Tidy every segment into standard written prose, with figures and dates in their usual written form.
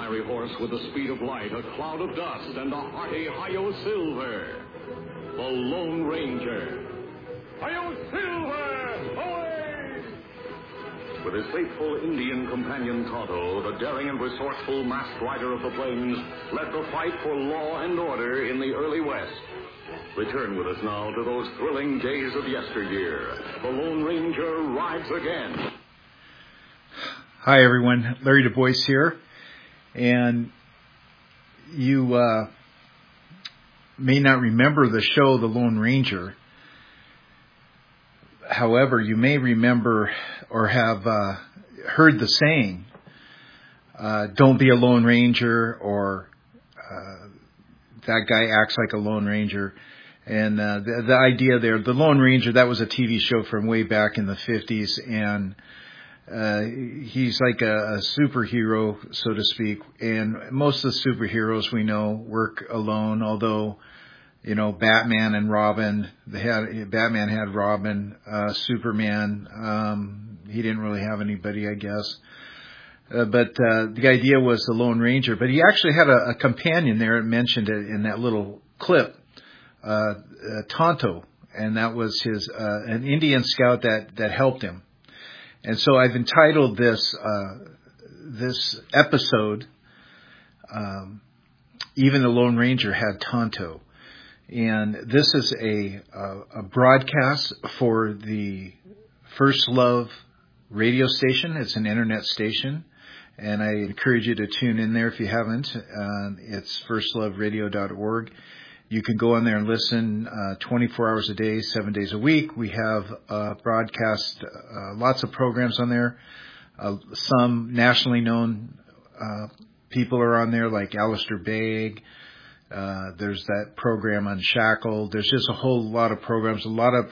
fiery horse with the speed of light, a cloud of dust, and a hearty Hi-Yo Silver. The Lone Ranger. Hi-Yo Silver! Away! With his faithful Indian companion Tonto, the daring and resourceful masked rider of the plains led the fight for law and order in the early West. Return with us now to those thrilling days of yesteryear. The Lone Ranger rides again. Hi, everyone. Larry Du Bois here. And you may not remember the show, The Lone Ranger. However, you may remember or have heard the saying, don't be a Lone Ranger, or that guy acts like a Lone Ranger. And the idea there, the Lone Ranger, that was a TV show from way back in the 50s, and he's like a superhero, so to speak. And most of the superheroes we know work alone, although, you know, Batman and Robin, Batman had Robin, Superman, he didn't really have anybody, I guess. But the idea was the Lone Ranger. But he actually had a companion there. It mentioned it in that little clip. Tonto, and that was his an Indian scout that helped him. And so I've entitled this episode, Even the Lone Ranger Had Tonto. And this is a broadcast for the First Love radio station. It's an internet station, and I encourage you to tune in there if you haven't. It's firstloveradio.org. You can go on there and listen 24 hours a day, 7 days a week. We have broadcast lots of programs on there. Some nationally known people are on there, like Alistair Begg. There's that program Unshackled. There's just a whole lot of programs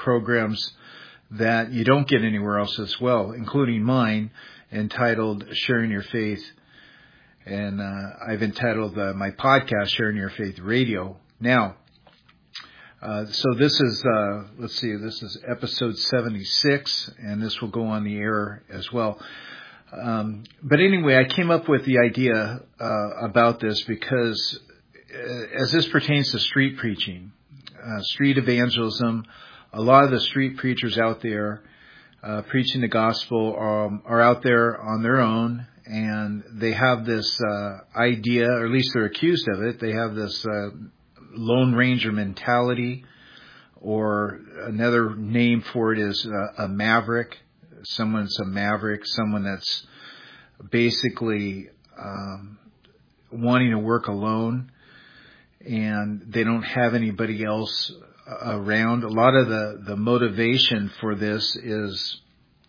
that you don't get anywhere else as well, including mine, entitled Sharing Your Faith. And I've entitled my podcast Sharing Your Faith Radio. Now, so this is, this is episode 76, and this will go on the air as well. But anyway, I came up with the idea about this because as this pertains to street preaching, street evangelism, a lot of the street preachers out there preaching the gospel are out there on their own, and they have this idea, or at least they're accused of it. They have this Lone Ranger mentality, or another name for it is a maverick. Someone's a maverick, someone that's basically wanting to work alone, and they don't have anybody else around. A lot of the motivation for this is,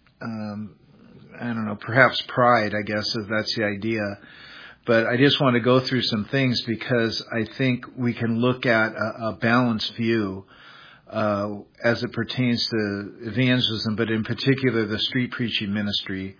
perhaps pride, I guess, if that's the idea. But I just want to go through some things because I think we can look at a balanced view as it pertains to evangelism, but in particular the street preaching ministry.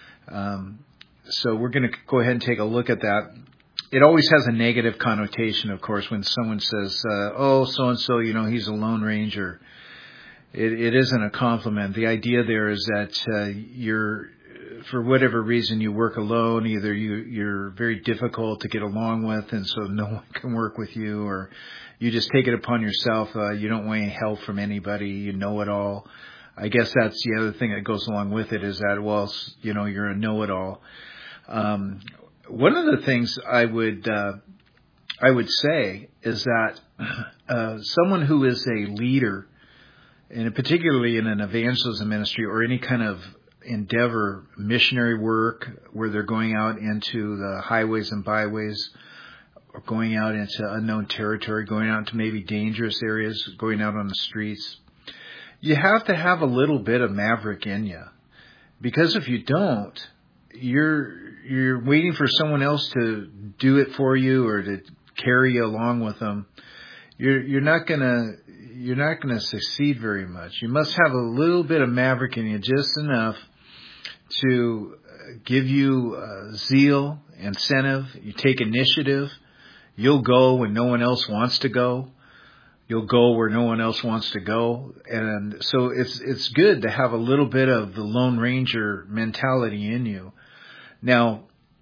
So we're going to go ahead and take a look at that. It always has a negative connotation, of course, when someone says, so-and-so, he's a Lone Ranger. It isn't a compliment. The idea there is that you're, for whatever reason, you work alone. Either you're very difficult to get along with, and so no one can work with you, or you just take it upon yourself. You don't want any help from anybody. You know it all. I guess that's the other thing that goes along with it, is that, you're a know-it-all. One of the things I would say is that someone who is a leader, and particularly in an evangelism ministry or any kind of endeavor, missionary work, where they're going out into the highways and byways, or going out into unknown territory, going out into maybe dangerous areas, going out on the streets, you have to have a little bit of maverick in you. Because if you don't, you're waiting for someone else to do it for you or to carry you along with them. You're not gonna succeed very much. You must have a little bit of maverick in you, just enough to give you zeal, incentive. You take initiative. You'll go when no one else wants to go. You'll go where no one else wants to go. And so it's good to have a little bit of the Lone Ranger mentality in you. Now,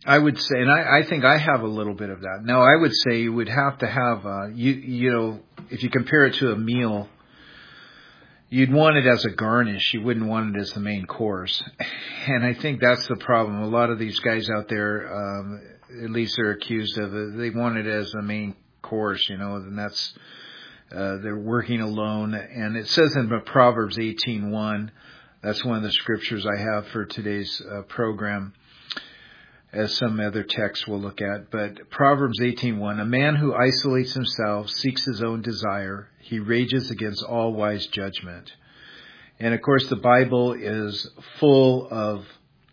I would say, and I think I have a little bit of that. Now, I would say you would have to have, you know, if you compare it to a meal, you'd want it as a garnish. You wouldn't want it as the main course. And I think that's the problem. A lot of these guys out there, at least they're accused of it, they want it as the main course, you know, and that's, they're working alone. And it says in Proverbs 18:1, that's one of the scriptures I have for today's program, as some other texts we'll look at. But Proverbs 18:1, a man who isolates himself seeks his own desire. He rages against all wise judgment. And of course, the Bible is full of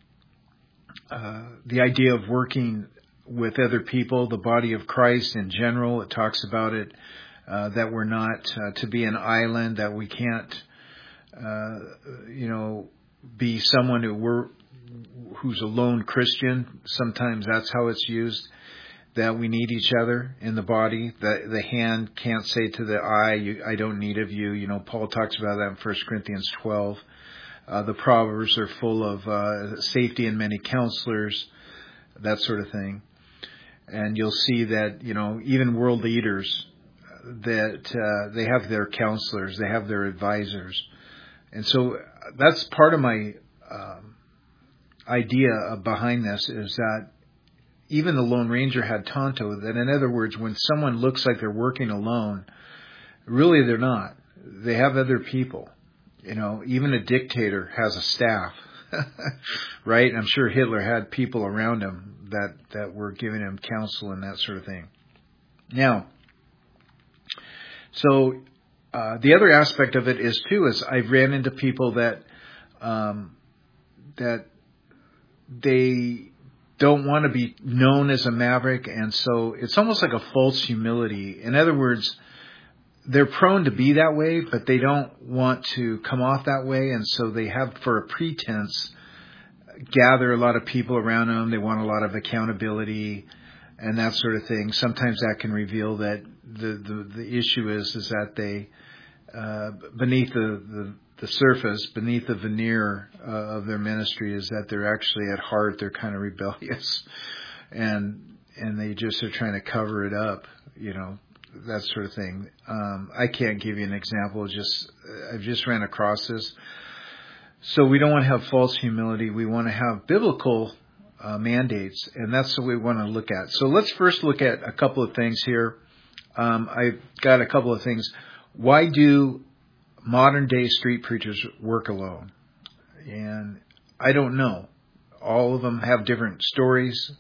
the idea of working with other people, the body of Christ in general. It talks about it, that we're not to be an island, that we can't, be someone who's a lone Christian. Sometimes that's how it's used, that we need each other in the body. That the hand can't say to the eye, I don't need of you. You know, Paul talks about that in 1 Corinthians 12. The Proverbs are full of safety in many counselors, that sort of thing. And you'll see that, you know, even world leaders, that they have their counselors, they have their advisors. And so that's part of my idea behind this, is that even the Lone Ranger had Tonto, that in other words, when someone looks like they're working alone, really they're not. They have other people. You know, even a dictator has a staff, right? I'm sure Hitler had people around him that were giving him counsel and that sort of thing. Now, so the other aspect of it is I've ran into people that they don't want to be known as a maverick, and so it's almost like a false humility. In other words, they're prone to be that way, but they don't want to come off that way, and so they have, for a pretense, gather a lot of people around them. They want a lot of accountability and that sort of thing. Sometimes that can reveal that the issue is that they beneath the surface, beneath the veneer of their ministry, is that they're actually at heart, they're kind of rebellious, and they just are trying to cover it up, you know, that sort of thing. I can't give you an example. I've just ran across this. So we don't want to have false humility. We want to have biblical mandates, and that's what we want to look at. So let's first look at a couple of things here. I've got a couple of things. Why do modern day street preachers work alone? And I don't know. All of them have different stories.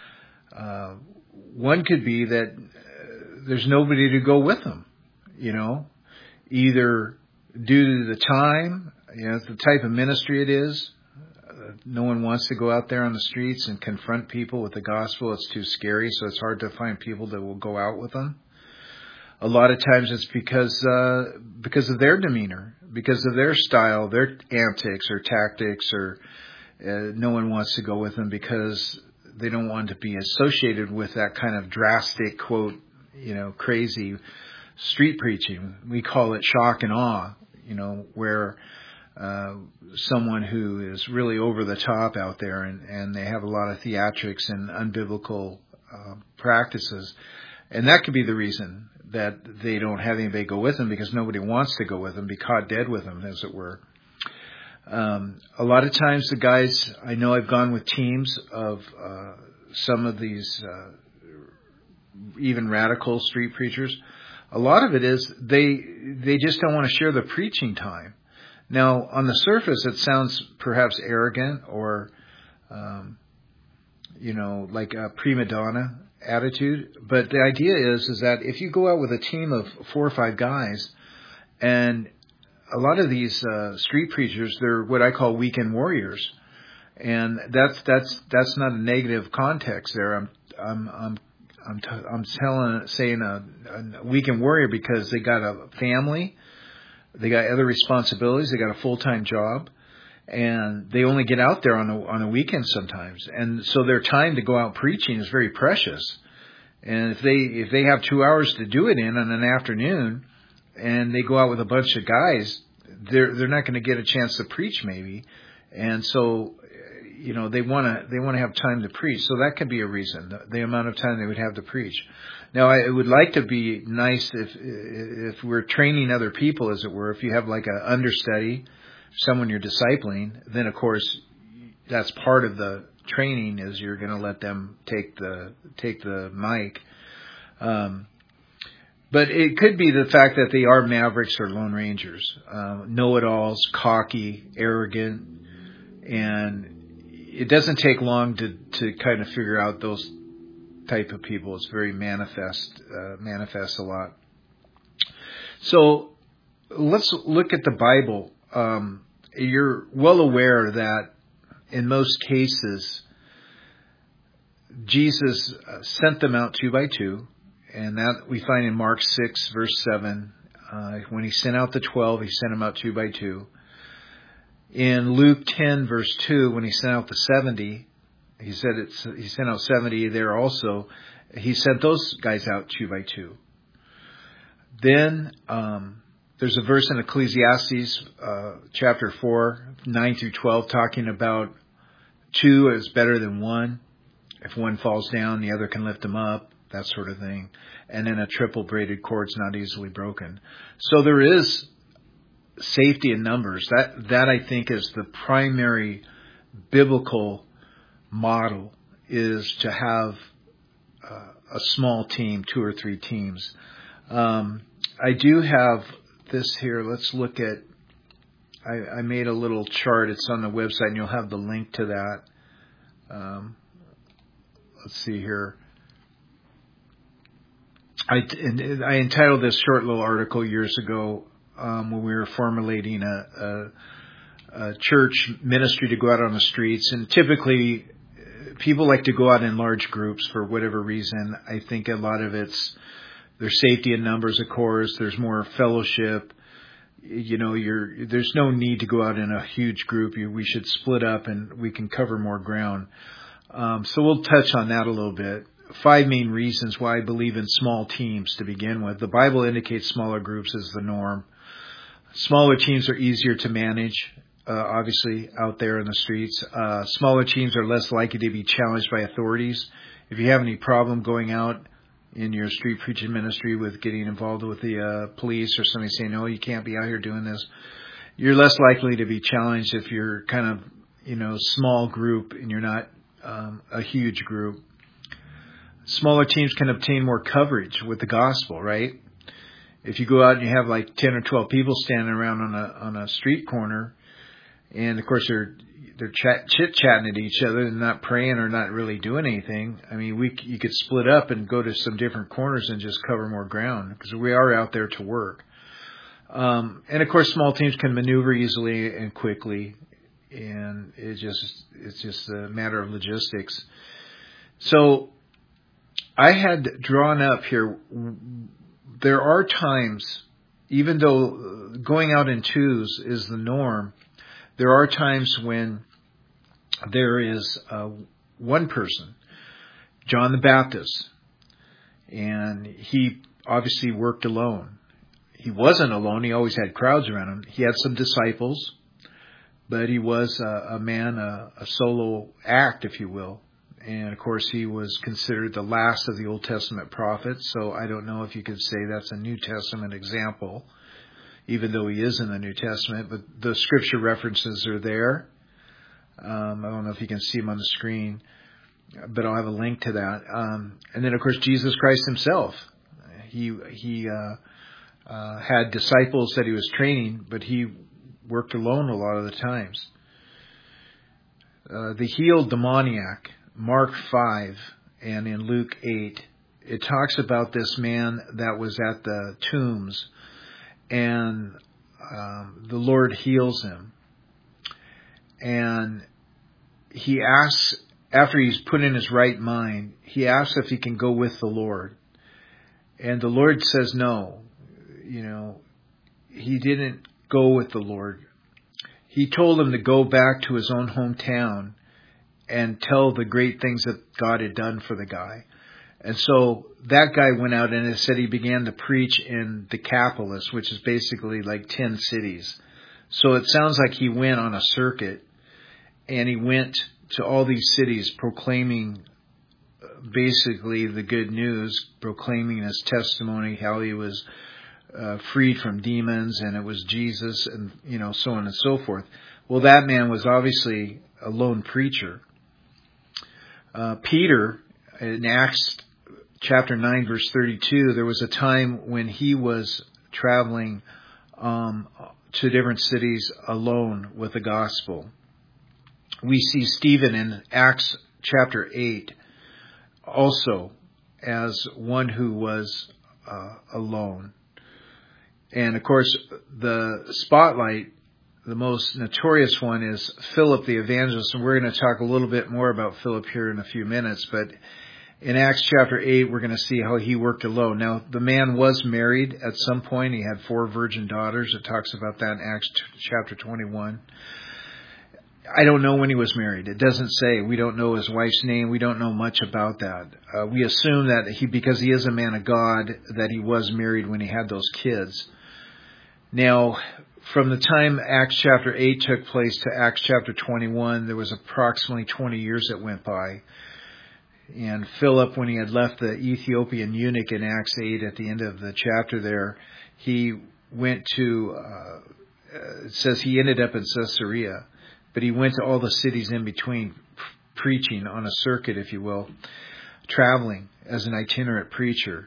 One could be that there's nobody to go with them, you know, either due to the time, you know, the type of ministry it is. No one wants to go out there on the streets and confront people with the gospel. It's too scary, so it's hard to find people that will go out with them. A lot of times it's because of their demeanor, because of their style, their antics or tactics, or no one wants to go with them because they don't want to be associated with that kind of drastic, quote, you know, crazy street preaching. We call it shock and awe, you know, where someone who is really over the top out there and they have a lot of theatrics and unbiblical practices. And that could be the reason that they don't have anybody go with them, because nobody wants to go with them, be caught dead with them, as it were. A lot of times the guys, I know I've gone with teams of some of these even radical street preachers. A lot of it is they just don't want to share the preaching time. Now, on the surface, it sounds perhaps arrogant or, like a prima donna attitude. But the idea is that if you go out with a team of 4 or 5 guys, and a lot of these street preachers, they're what I call weekend warriors, and that's not a negative context there. I'm saying a weekend warrior because they got a family, they got other responsibilities, they got a full-time job, and they only get out there on a weekend sometimes, and so their time to go out preaching is very precious. And if they have 2 hours to do it in on an afternoon, and they go out with a bunch of guys, they're not going to get a chance to preach maybe, and so they want to have time to preach. So that could be a reason, the amount of time they would have to preach. Now, it would like to be nice if we're training other people, as it were. If you have like an understudy, someone you're discipling, then of course that's part of the training is you're going to let them take the mic. But it could be the fact that they are mavericks or lone rangers, know-it-alls, cocky, arrogant, and it doesn't take long to kind of figure out those type of people. It's very manifests a lot. So let's look at the Bible. You're well aware that in most cases, Jesus sent them out 2 by 2. And that we find in Mark 6, verse 7. When he sent out the 12, he sent them out 2 by 2. In Luke 10, verse 2, when he sent out the 70, he sent out 70 there also. He sent those guys out 2 by 2. Then there's a verse in Ecclesiastes chapter 4, 9 through 12, talking about 2 is better than 1. If one falls down, the other can lift him up. That sort of thing. And then a triple braided cord's not easily broken. So there is safety in numbers. That I think is the primary biblical model, is to have a small team, 2 or 3 teams. I do have this here. Let's look at, I made a little chart. It's on the website and you'll have the link to that. Let's see here. I entitled this short little article years ago when we were formulating a church ministry to go out on the streets. And typically, people like to go out in large groups for whatever reason. I think a lot of it's there's safety in numbers, of course. There's more fellowship. There's no need to go out in a huge group. We should split up and we can cover more ground. So we'll touch on that a little bit. 5 main reasons why I believe in small teams to begin with. The Bible indicates smaller groups as the norm. Smaller teams are easier to manage, obviously, out there in the streets. Smaller teams are less likely to be challenged by authorities. If you have any problem going out in your street preaching ministry with getting involved with the police or somebody saying, no, you can't be out here doing this, you're less likely to be challenged if you're kind of, small group and you're not a huge group. Smaller teams can obtain more coverage with the gospel, right? If you go out and you have like 10 or 12 people standing around on a street corner, and of course they're chit-chatting at each other and not praying or not really doing anything. I mean, you could split up and go to some different corners and just cover more ground because we are out there to work. And of course, small teams can maneuver easily and quickly, and it's just a matter of logistics. So I had drawn up here, there are times, even though going out in twos is the norm, there are times when there is one person, John the Baptist, and he obviously worked alone. He wasn't alone. He always had crowds around him. He had some disciples, but he was a man, a solo act, if you will. And, of course, he was considered the last of the Old Testament prophets, so I don't know if you could say that's a New Testament example, even though he is in the New Testament, but the scripture references are there. I don't know if you can see them on the screen, but I'll have a link to that. And then, of course, Jesus Christ himself. He had disciples that he was training, but he worked alone a lot of the times. The healed demoniac, Mark 5 and in Luke 8, it talks about this man that was at the tombs, and the Lord heals him. And he asks, after he's put in his right mind, he asks if he can go with the Lord. And the Lord says no. He didn't go with the Lord. He told him to go back to his own hometown and tell the great things that God had done for the guy. And so that guy went out, and it said he began to preach in Decapolis, which is basically like 10 cities. So it sounds like he went on a circuit, and he went to all these cities proclaiming basically the good news, proclaiming his testimony, how he was freed from demons, and it was Jesus, and so on and so forth. Well, that man was obviously a lone preacher. Peter, in Acts chapter 9, verse 32, there was a time when he was traveling to different cities alone with the gospel. We see Stephen in Acts chapter 8 also as one who was alone. And of course, the spotlight, the most notorious one, is Philip the evangelist. And we're going to talk a little bit more about Philip here in a few minutes. But in Acts chapter 8, we're going to see how he worked alone. Now, the man was married at some point. He had 4 virgin daughters. It talks about that in Acts chapter 21. I don't know when he was married. It doesn't say. We don't know his wife's name. We don't know much about that. We assume that because he is a man of God, that he was married when he had those kids. Now, from the time Acts chapter 8 took place to Acts chapter 21, there was approximately 20 years that went by. And Philip, when he had left the Ethiopian eunuch in Acts 8 at the end of the chapter there, he went to, it says he ended up in Caesarea, but he went to all the cities in between, preaching on a circuit, if you will, traveling as an itinerant preacher.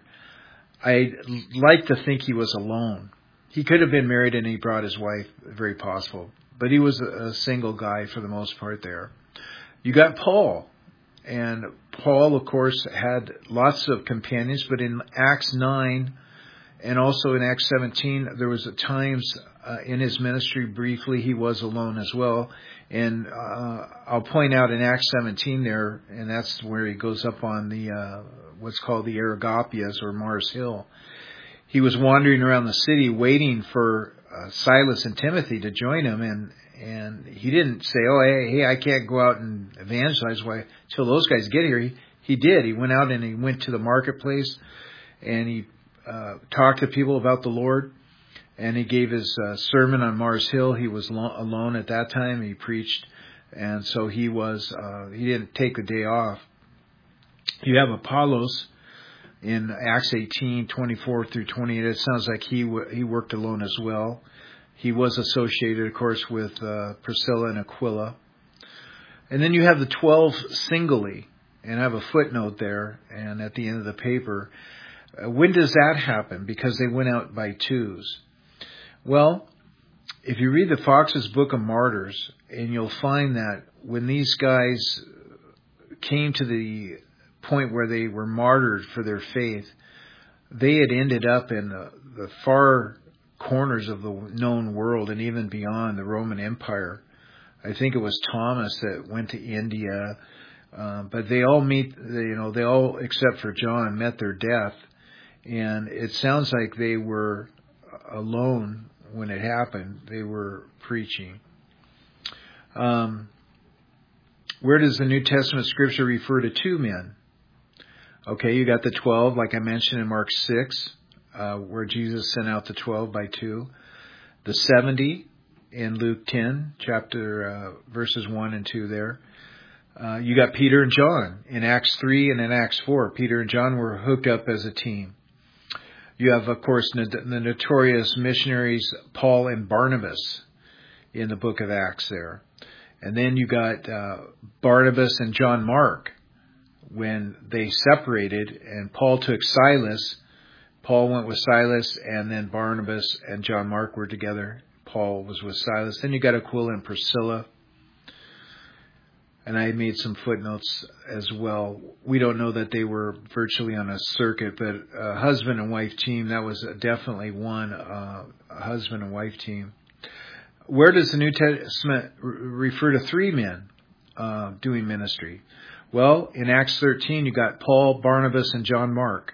I like to think he was alone. He could have been married and he brought his wife, very possible. But he was a single guy for the most part there. You got Paul. And Paul, of course, had lots of companions. But in Acts 9 and also in Acts 17, there was at times in his ministry briefly he was alone as well. And I'll point out in Acts 17 there, and that's where he goes up on the what's called the Areopagus or Mars Hill. He was wandering around the city waiting for Silas and Timothy to join him, and he didn't say, "Oh, hey, I can't go out and evangelize till those guys get here." He did. He went out and he went to the marketplace, and he talked to people about the Lord, and he gave his sermon on Mars Hill. He was alone at that time. He preached, and so he didn't take the day off. You have Apollos in Acts 18, 24 through 28, it sounds like he worked alone as well. He was associated, of course, with Priscilla and Aquila. And then you have the 12 singly, and I have a footnote there, and at the end of the paper. When does that happen? Because they went out by twos. Well, if you read the Fox's Book of Martyrs, and you'll find that when these guys came to the point where they were martyred for their faith, they had ended up in the far corners of the known world and even beyond the Roman Empire. I think it was Thomas that went to India, but they all they all except for John met their death, and it sounds like they were alone when it happened. They were preaching. Where does the New Testament scripture refer to 2 men? Okay, you got the 12, like I mentioned in Mark 6, where Jesus sent out the 12 by 2. The 70 in Luke 10, verses 1 and 2 there. You got Peter and John in Acts 3 and in Acts 4. Peter and John were hooked up as a team. You have, of course, the notorious missionaries Paul and Barnabas in the book of Acts there. And then you got Barnabas and John Mark when they separated, and Paul took Silas. Paul went with Silas, and then Barnabas and John Mark were together. Paul was with Silas. Then you got Aquila and Priscilla. And I made some footnotes as well. We don't know that they were virtually on a circuit, but a husband and wife team, that was definitely one husband and wife team. Where does the New Testament refer to 3 men doing ministry? Well, in Acts 13, you got Paul, Barnabas, and John Mark.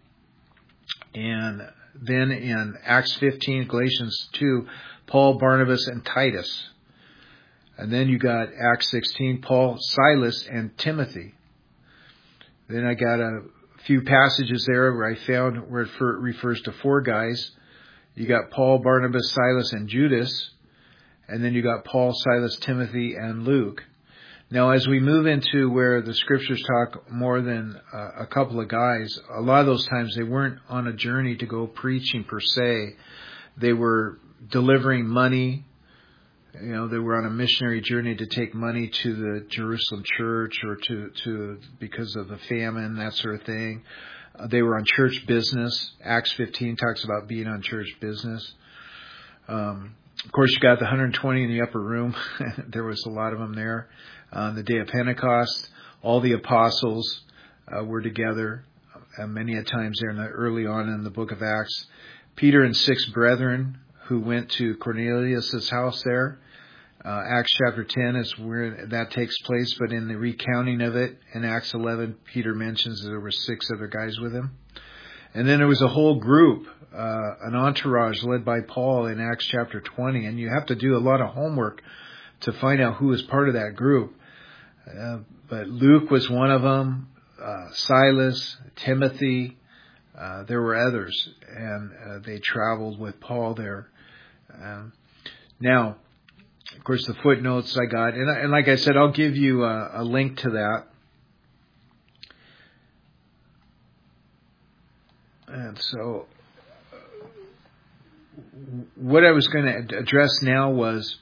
And then in Acts 15, Galatians 2, Paul, Barnabas, and Titus. And then you got Acts 16, Paul, Silas, and Timothy. Then I got a few passages there where I found where it refers to 4 guys. You got Paul, Barnabas, Silas, and Judas. And then you got Paul, Silas, Timothy, and Luke. Now, as we move into where the scriptures talk more than a couple of guys, a lot of those times they weren't on a journey to go preaching per se. They were delivering money. They were on a missionary journey to take money to the Jerusalem church or to because of the famine, that sort of thing. They were on church business. Acts 15 talks about being on church business. Of course, you got the 120 in the upper room. There was a lot of them there. On the day of Pentecost, all the apostles were together many a times there early on in the book of Acts. Peter and 6 brethren who went to Cornelius' house there. Acts chapter 10 is where that takes place, but in the recounting of it, in Acts 11, Peter mentions that there were 6 other guys with him. And then there was a whole group, an entourage led by Paul in Acts chapter 20, and you have to do a lot of homework to find out who was part of that group. But Luke was one of them, Silas, Timothy, there were others, and they traveled with Paul there. Now, of course, the footnotes I got, and like I said, I'll give you a link to that. And so, what I was going to address now was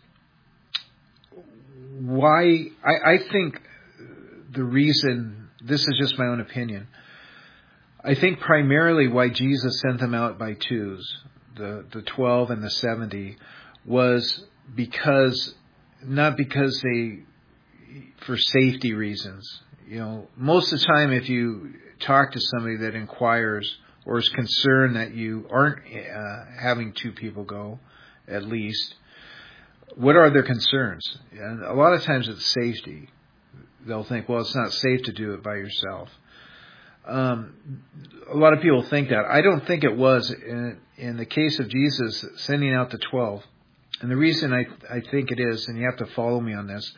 why I think the reason, this is just my own opinion, I think primarily why Jesus sent them out by twos, the 12 and the 70, was not because they, for safety reasons. Most of the time if you talk to somebody that inquires or is concerned that you aren't having 2 people go, at least, what are their concerns? And a lot of times it's safety. They'll think, well, it's not safe to do it by yourself. A lot of people think that. I don't think it was in the case of Jesus sending out the 12. And the reason I think it is, and you have to follow me on this,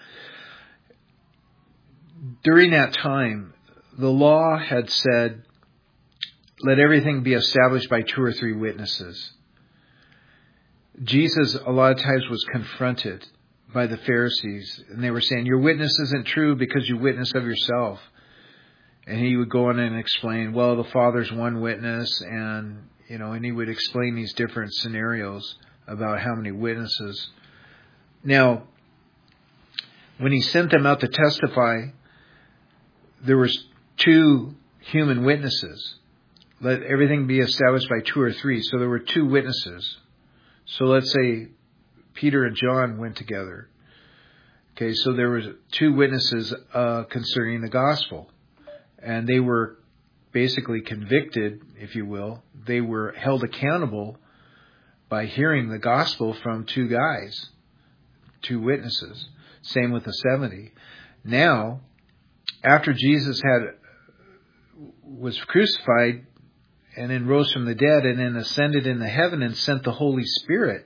during that time, the law had said, let everything be established by 2 or 3 witnesses. Jesus, a lot of times, was confronted by the Pharisees, and they were saying, your witness isn't true because you witness of yourself. And he would go on and explain, well, the Father's one witness, and he would explain these different scenarios about how many witnesses. Now, when he sent them out to testify, there was 2 human witnesses. Let everything be established by 2 or 3. So there were 2 witnesses. So let's say Peter and John went together. Okay, so there were 2 witnesses concerning the gospel. And they were basically convicted, if you will. They were held accountable by hearing the gospel from 2 guys, 2 witnesses. Same with the 70. Now, after Jesus was crucified and then rose from the dead and then ascended into heaven and sent the Holy Spirit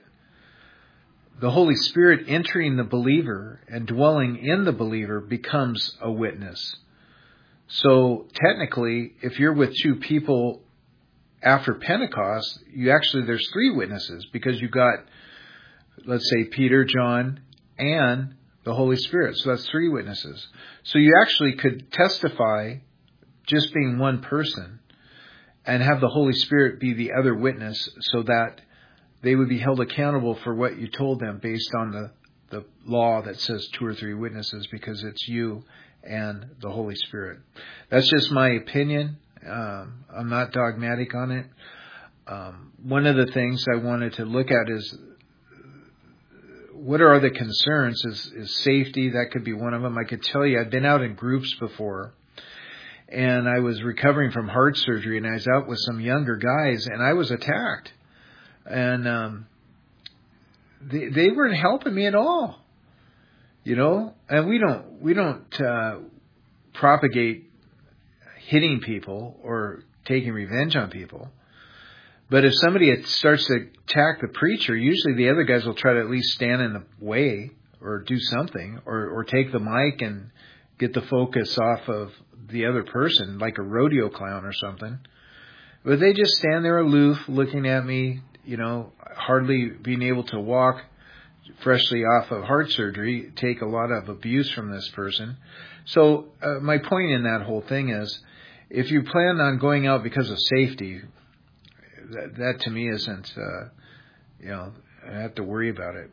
entering the believer and dwelling in the believer becomes a witness. So technically, if you're with 2 people after Pentecost, there's 3 witnesses because you got, let's say, Peter, John, and the Holy Spirit. So that's 3 witnesses. So you actually could testify just being one person and have the Holy Spirit be the other witness so that they would be held accountable for what you told them based on the law that says 2 or 3 witnesses because it's you and the Holy Spirit. That's just my opinion. I'm not dogmatic on it. One of the things I wanted to look at is what are the concerns? Is safety? That could be one of them. I could tell you I've been out in groups before, and I was recovering from heart surgery, and I was out with some younger guys, and I was attacked. And they weren't helping me at all. And we don't propagate hitting people or taking revenge on people. But if somebody starts to attack the preacher, usually the other guys will try to at least stand in the way or do something or take the mic and get the focus off of the other person, like a rodeo clown or something. But they just stand there aloof, looking at me, hardly being able to walk freshly off of heart surgery, take a lot of abuse from this person. So my point in that whole thing is, if you plan on going out because of safety, that to me isn't, I have to worry about it.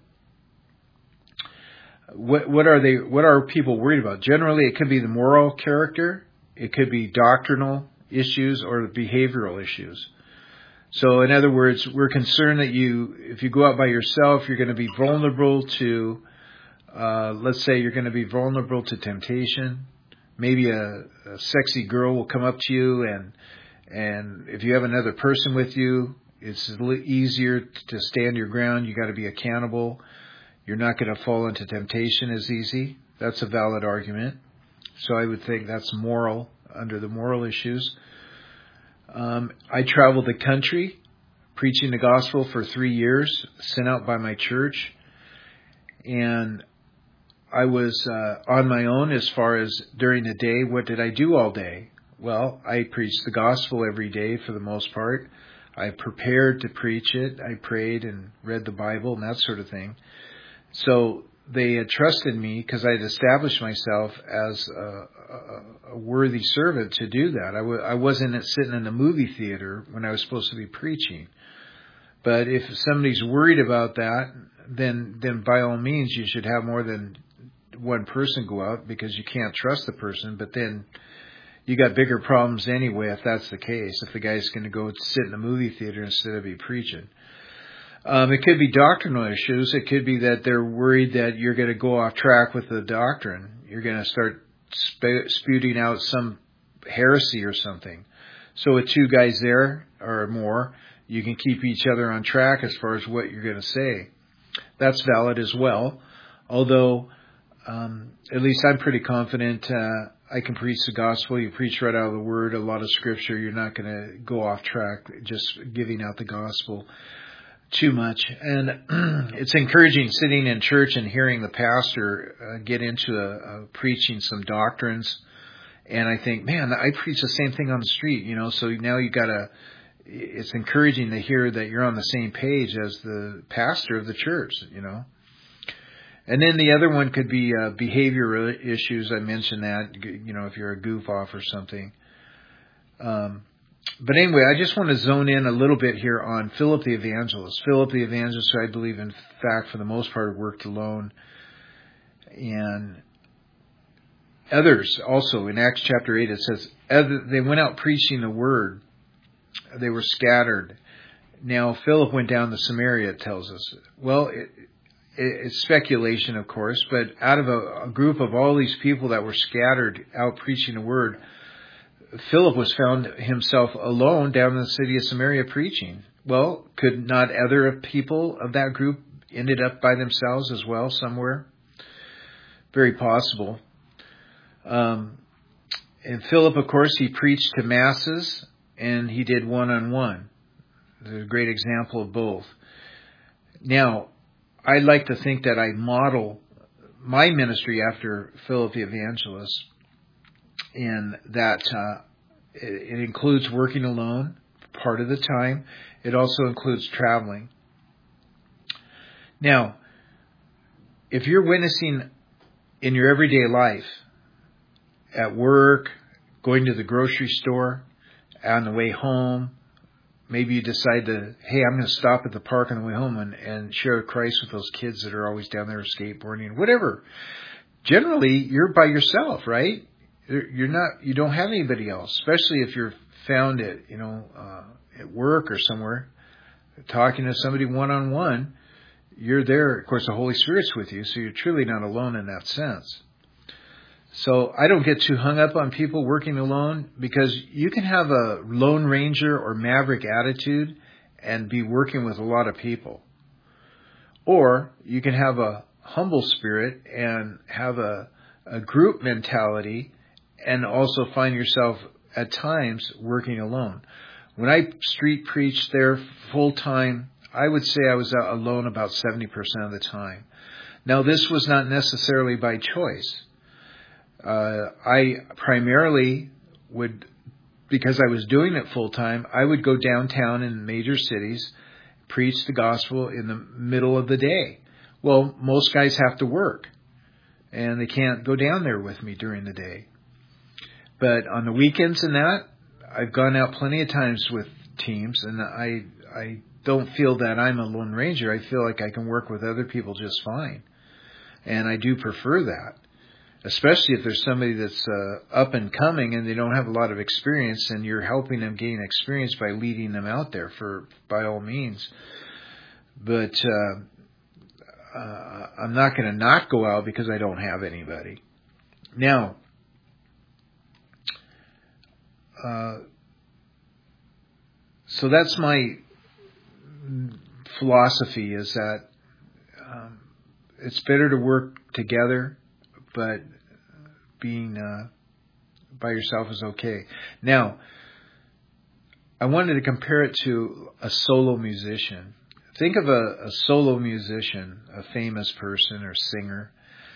What are people worried about? Generally, it could be the moral character, it could be doctrinal issues, or behavioral issues. So in other words, we're concerned that if you go out by yourself, you're going to be vulnerable to, let's say you're going to be vulnerable to temptation. Maybe a sexy girl will come up to you, and if you have another person with you, it's a little easier to stand your ground. You got to be accountable. You're not going to fall into temptation as easy. That's a valid argument. So I would think that's moral, under the moral issues. I traveled the country preaching the gospel for 3 years, sent out by my church. And I was on my own as far as during the day. What did I do all day? Well, I preached the gospel every day for the most part. I prepared to preach it. I prayed and read the Bible and that sort of thing. So they had trusted me because I had established myself as a worthy servant to do that. I wasn't sitting in the movie theater when I was supposed to be preaching. But if somebody's worried about that, then by all means you should have more than one person go out, because you can't trust the person. But then you got bigger problems anyway if that's the case, if the guy's going to go sit in the movie theater instead of be preaching. It could be doctrinal issues. It could be that they're worried that you're going to go off track with the doctrine. You're going to start spouting out some heresy or something. So with two guys there or more, you can keep each other on track as far as what you're going to say. That's valid as well. Although, at least I'm pretty confident I can preach the gospel. You preach right out of the Word, a lot of Scripture. You're not going to go off track just giving out the gospel too much. And it's encouraging sitting in church and hearing the pastor get into preaching some doctrines. And I think, man, I preach the same thing on the street, so now you got to, it's encouraging to hear that you're on the same page as the pastor of the church, And then the other one could be behavioral issues. I mentioned that, if you're a goof off or something. But anyway, I just want to zone in a little bit here on Philip the Evangelist. Philip the Evangelist, who I believe, in fact, for the most part, worked alone. And others also, in Acts chapter 8, it says, they went out preaching the word. They were scattered. Now, Philip went down to Samaria, it tells us. Well, it's speculation, of course, but out of a group of all these people that were scattered out preaching the word, Philip was found himself alone down in the city of Samaria preaching. Well, could not other people of that group ended up by themselves as well somewhere? Very possible. And Philip, of course, he preached to masses, and he did one-on-one. There's a great example of both. Now, I like to think that I model my ministry after Philip the Evangelist, in that it includes working alone part of the time. It also includes traveling. Now, if you're witnessing in your everyday life, at work, going to the grocery store, on the way home, maybe you decide to, hey, I'm going to stop at the park on the way home and share Christ with those kids that are always down there skateboarding, whatever. Generally, you're by yourself, right? You don't have anybody else, especially if you're found at, at work or somewhere, talking to somebody one-on-one. You're there. Of course, the Holy Spirit's with you, so you're truly not alone in that sense. So I don't get too hung up on people working alone, because you can have a Lone Ranger or Maverick attitude and be working with a lot of people. Or you can have a humble spirit and have a group mentality and also find yourself at times working alone. When I street preached there full time, I would say I was alone about 70% of the time. Now, this was not necessarily by choice. I primarily would, because I was doing it full time, I would go downtown in major cities, preach the gospel in the middle of the day, Well, most guys have to work, and they can't go down there with me during the day. But on the weekends and that, I've gone out plenty of times with teams, and I don't feel that I'm a Lone Ranger. I feel like I can work with other people just fine. And I do prefer that, especially if there's somebody that's up and coming and they don't have a lot of experience, and you're helping them gain experience by leading them out there, by all means. But I'm not going to not go out because I don't have anybody. Now, so that's my philosophy, is that it's better to work together, but being by yourself is okay. Now, I wanted to compare it to a solo musician. Think of a solo musician, a famous person or singer,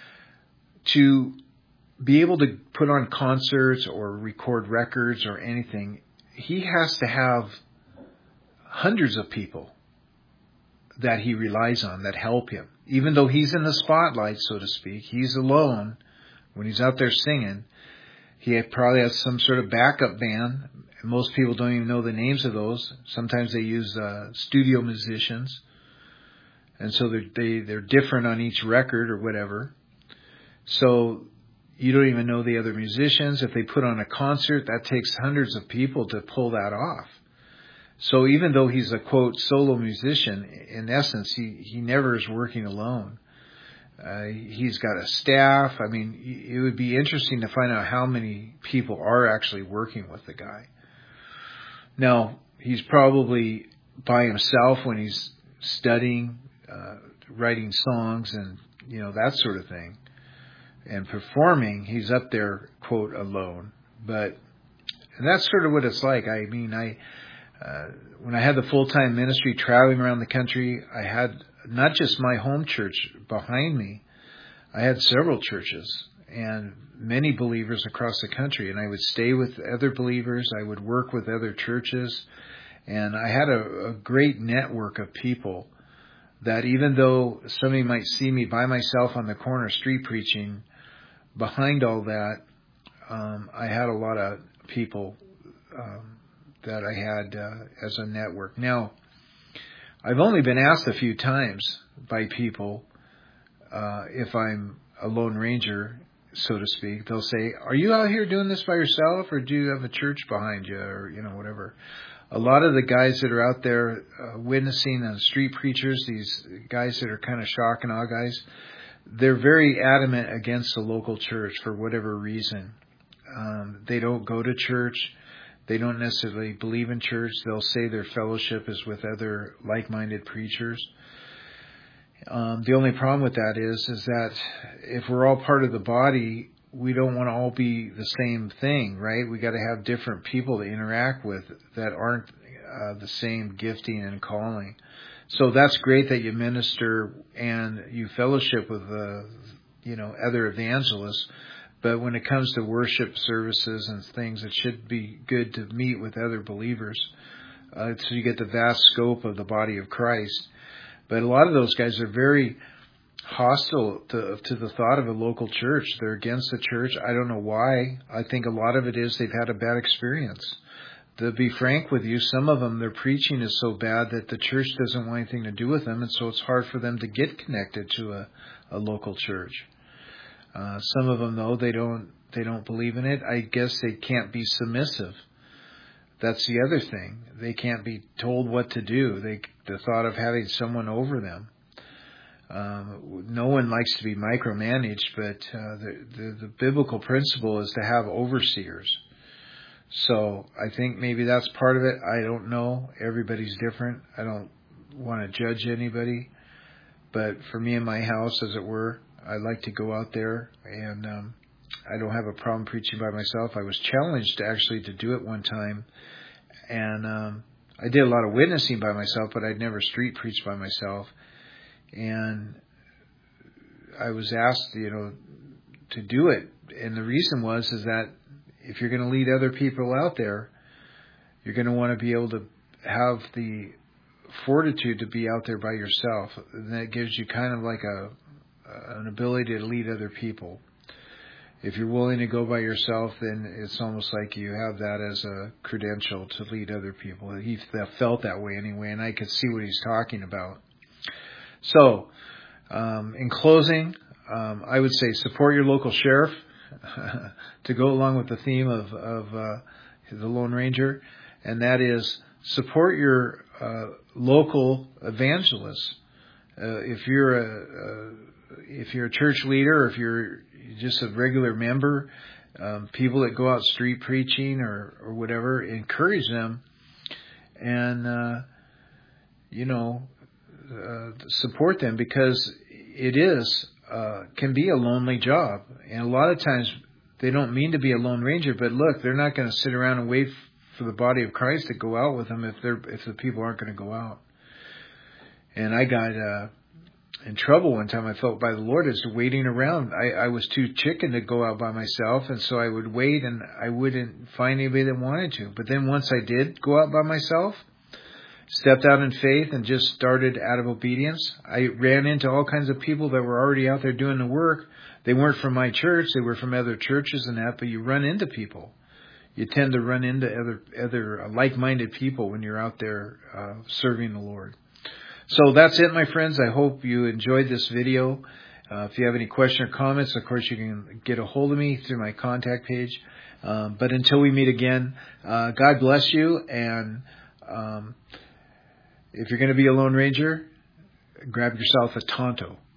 to be able to put on concerts or record records or anything. He has to have hundreds of people that he relies on that help him. Even though he's in the spotlight, so to speak, he's alone when he's out there singing. He probably has some sort of backup band. Most people don't even know the names of those. Sometimes they use studio musicians, and so they're different on each record or whatever. So you don't even know the other musicians. If they put on a concert, that takes hundreds of people to pull that off. So even though he's a, quote, solo musician, in essence, he never is working alone. He's got a staff. I mean, it would be interesting to find out how many people are actually working with the guy. Now, he's probably by himself when he's studying, writing songs and, that sort of thing. And performing, he's up there, quote, alone. And that's sort of what it's like. I mean, when I had the full-time ministry traveling around the country, I had not just my home church behind me. I had several churches and many believers across the country. And I would stay with other believers. I would work with other churches. And I had a great network of people that even though somebody might see me by myself on the corner street preaching, behind all that, I had a lot of people that I had as a network. Now, I've only been asked a few times by people if I'm a Lone Ranger, so to speak. They'll say, "Are you out here doing this by yourself, or do you have a church behind you, or whatever?" A lot of the guys that are out there witnessing and street preachers, these guys that are kind of shock and awe guys, they're very adamant against the local church for whatever reason. They don't go to church. They don't necessarily believe in church. They'll say their fellowship is with other like-minded preachers. The only problem with that is that if we're all part of the body, we don't want to all be the same thing, right? We got to have different people to interact with that aren't the same gifting and calling. So that's great that you minister and you fellowship with other evangelists. But when it comes to worship services and things, it should be good to meet with other believers so you get the vast scope of the body of Christ. But a lot of those guys are very hostile to the thought of a local church. They're against the church. I don't know why. I think a lot of it is they've had a bad experience. To be frank with you, some of them, their preaching is so bad that the church doesn't want anything to do with them, and so it's hard for them to get connected to a local church. Some of them, though, they don't believe in it. I guess they can't be submissive. That's the other thing. They can't be told what to do. The thought of having someone over them. No one likes to be micromanaged, but the biblical principle is to have overseers. So I think maybe that's part of it. I don't know. Everybody's different. I don't want to judge anybody. But for me in my house, as it were, I like to go out there, and I don't have a problem preaching by myself. I was challenged actually to do it one time, and I did a lot of witnessing by myself, but I'd never street preached by myself. And I was asked, to do it, and the reason is that if you're going to lead other people out there, you're going to want to be able to have the fortitude to be out there by yourself. And that gives you kind of like an ability to lead other people. If you're willing to go by yourself, then it's almost like you have that as a credential to lead other people. He felt that way anyway, and I could see what he's talking about. So, in closing, I would say support your local sheriff to go along with the theme of the Lone Ranger, and that is support your local evangelists. If you're a church leader, or if you're just a regular member, people that go out street preaching or whatever, encourage them and support them, because it can be a lonely job, and a lot of times they don't mean to be a Lone Ranger, but look, they're not going to sit around and wait for the body of Christ to go out with them if the people aren't going to go out. And I got in trouble one time, I felt by the Lord, as to waiting around. I was too chicken to go out by myself, and so I would wait, and I wouldn't find anybody that wanted to. But then once I did go out by myself, stepped out in faith and just started out of obedience, I ran into all kinds of people that were already out there doing the work. They weren't from my church, they were from other churches and that, but you run into people. You tend to run into other like-minded people when you're out there serving the Lord. So that's it, my friends. I hope you enjoyed this video. If you have any question or comments, of course, you can get a hold of me through my contact page. But until we meet again, God bless you. And if you're going to be a Lone Ranger, grab yourself a Tonto.